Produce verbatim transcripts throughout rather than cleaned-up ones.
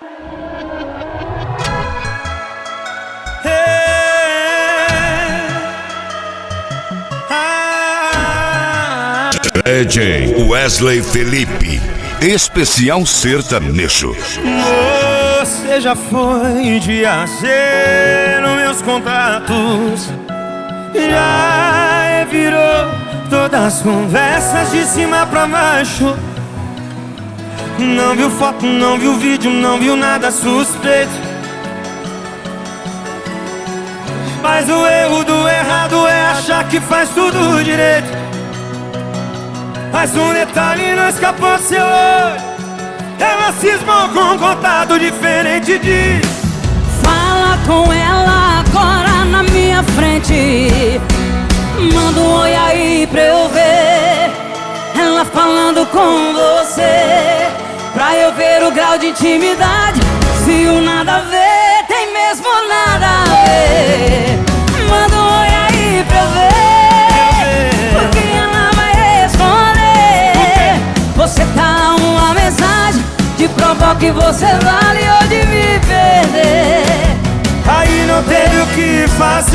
D J Wesley Felipe, especial sertanejo. Você já foi de A C nos meus contatos, já virou todas as conversas de cima pra baixo. Não viu foto, não viu vídeo, não viu nada suspeito. Mas o erro do errado é achar que faz tudo direito. Mas um detalhe não escapou do seu olho, ela cismou com um contato diferente de... Fala com ela agora na minha frente, manda um oi aí pra eu ver ela falando com você, pra eu ver o grau de intimidade. Se o nada a ver tem mesmo nada a ver, manda um oi aí pra eu ver, porque ela vai responder. Você tá uma mensagem de provar que você vale ou de me perder. Aí não teve o que fazer.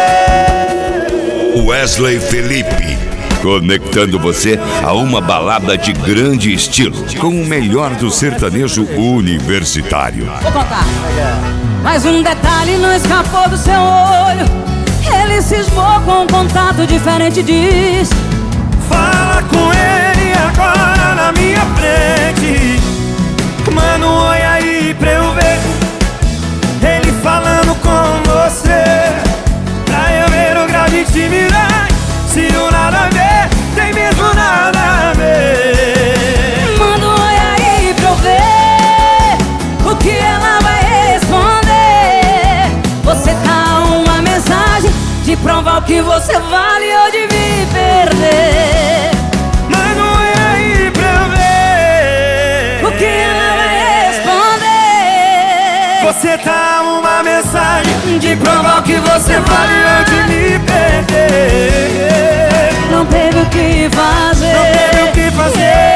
Wesley Felipe, conectando você a uma balada de grande estilo, com o melhor do sertanejo universitário. Vou contar. Mas um detalhe não escapou do seu olho, ele cismou com um contato diferente, diz. Fala com ele agora na minha frente, manda um oi aí pra eu ver ele falando com você, pra eu ver o grau de intimidade. Se o nada a ver tem mesmo nada a ver, manda um oi aí pra eu ver o que ela vai responder. Você tá uma mensagem de provar o que você vale ou de me perder. Manda um oi aí pra eu ver o que ela vai responder. Você tá uma mensagem de provar o que você vale ou de me perder. Não teve o que fazer, não teve o que fazer.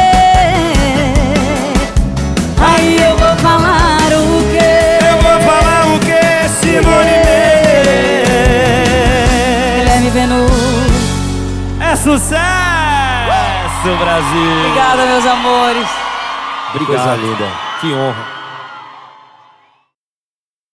Aí eu vou falar o quê? Eu vou falar o quê, Simone Mendes? Guilherme Venuto. É sucesso, Brasil. Obrigado, meus amores. Obrigado. Coisa linda. Que honra.